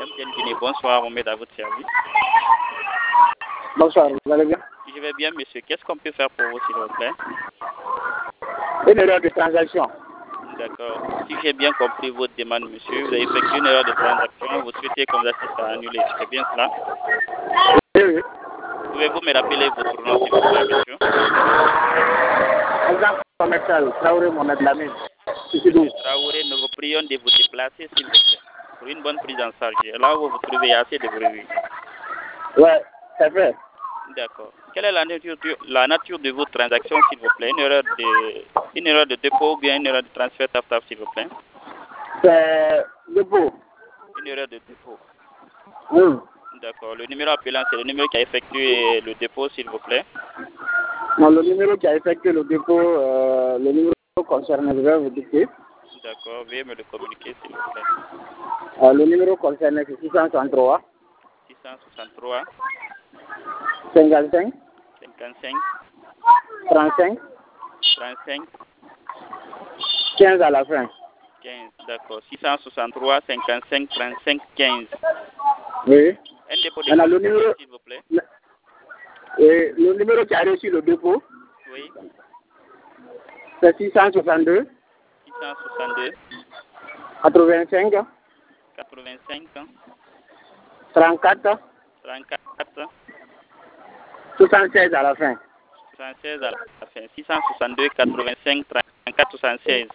MTN Guinée, bonsoir, on met à votre service. Bonsoir, vous allez bien? Je vais bien, monsieur. Qu'est-ce qu'on peut faire pour vous, s'il vous plaît? Une erreur de transaction. D'accord. Si j'ai bien compris votre demande, monsieur, vous avez effectué une erreur de transaction, vous souhaitez qu'on vous assiste à annuler. C'est bien cela? Oui, oui. Pouvez-vous me rappeler votre nom, s'il vous plaît, monsieur? Agent commercial, Traoré Mohamed Lamine. Ici d'où? Traoré, nous vous prions de vous déplacer, s'il vous plaît, pour une bonne prise en charge. Là où vous vous trouvez, il y a assez de bruit. Ouais, c'est vrai. D'accord. Quelle est la nature de votre transaction, s'il vous plaît? Une erreur de dépôt ou bien une erreur de transfert TAF, s'il vous plaît? C'est dépôt. Une erreur de dépôt. Oui. D'accord. Le numéro appelant, c'est le numéro qui a effectué le dépôt, s'il vous plaît? Non, le numéro qui a effectué le dépôt, le numéro concerné, je vais vous dicter. D'accord. Veuillez me le communiquer, s'il vous plaît. Le numéro concerné, c'est 663 663 55 55 35 35 15 à la fin. 15. D'accord. 663 55 35 15. Oui. Un dépôt de Maintenant, combien, s'il vous plaît? le numéro qui a reçu le dépôt, Oui. c'est 662 662 85 85 34 34 76 à la fin. 76 à la fin. 662 85 34 76.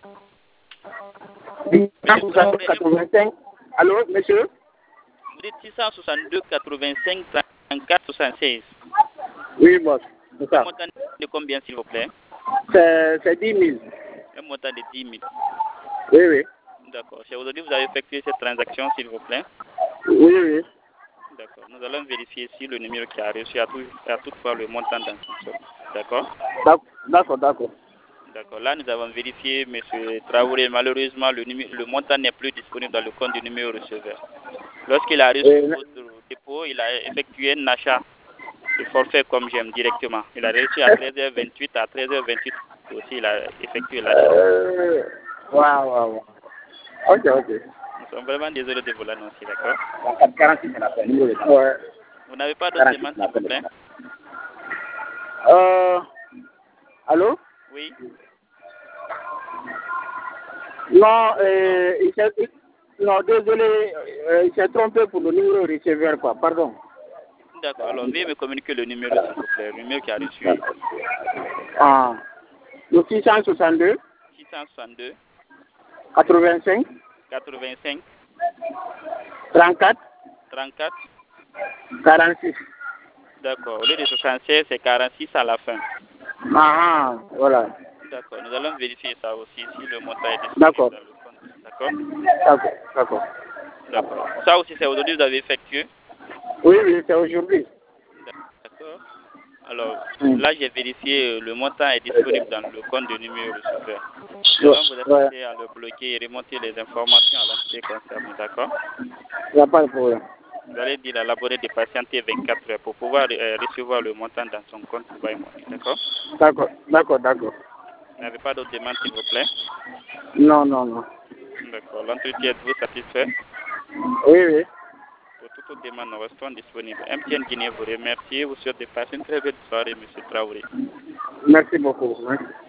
662 85. Allô, monsieur? Vous dites 662 85 34 76. Oui, boss. C'est Un ça. montant de combien, s'il vous plaît? C'est 10 000. Un montant de 10 000. Oui, oui. D'accord. C'est aujourd'hui que vous avez effectué cette transaction, s'il vous plaît? Oui, oui. D'accord. Nous allons vérifier si le numéro qui a reçu a toutefois le montant dans son solde. D'accord? D'accord, d'accord. D'accord. Là, nous avons vérifié, M. Traoré. Malheureusement, le montant n'est plus disponible dans le compte du numéro receveur. Lorsqu'il a reçu votre dépôt, il a effectué un achat de forfait comme j'aime directement. Il a reçu à 13h28. À 13h28 aussi, il a effectué l'achat. Waouh. Ok. Nous sommes vraiment désolés de vous l'annoncer, d'accord? 46, c'est la fin. Ouais. Vous n'avez pas d'autres demandes, s'il vous plaît? Allô? Oui. Non, non, désolé, il s'est trompé pour le numéro receveur, quoi. Pardon. D'accord. Alors, veuillez me communiquer le numéro, s'il vous plaît. Le numéro qui a reçu. Le 662 662 85 85 34 34. 46. D'accord. Au lieu de 76, c'est 46 à la fin. Voilà. D'accord. Nous allons vérifier ça aussi, si le montant est disponible D'accord. dans le compte. D'accord? D'accord. Ça aussi, c'est aujourd'hui que vous avez effectué? Oui, c'est aujourd'hui. D'accord. Alors, là, j'ai vérifié, le montant est disponible dans le compte du numéro receveur. Nous allons vous assister à le bloquer et remonter les informations à l'entité concernée. D'accord? Il n'y a pas de problème. Vous allez dire à l'abonné de patienter 24 heures pour pouvoir recevoir le montant dans son compte Dubaï Money. D'accord? D'accord. Vous n'avez pas d'autres demandes, s'il vous plaît? Non. D'accord. L'entretien, êtes-vous satisfait? Oui. Pour toute autre demande, nous restons disponibles. MTN Guinée vous remercie. Vous souhaite de passer une très belle soirée, M. Traoré. Merci beaucoup.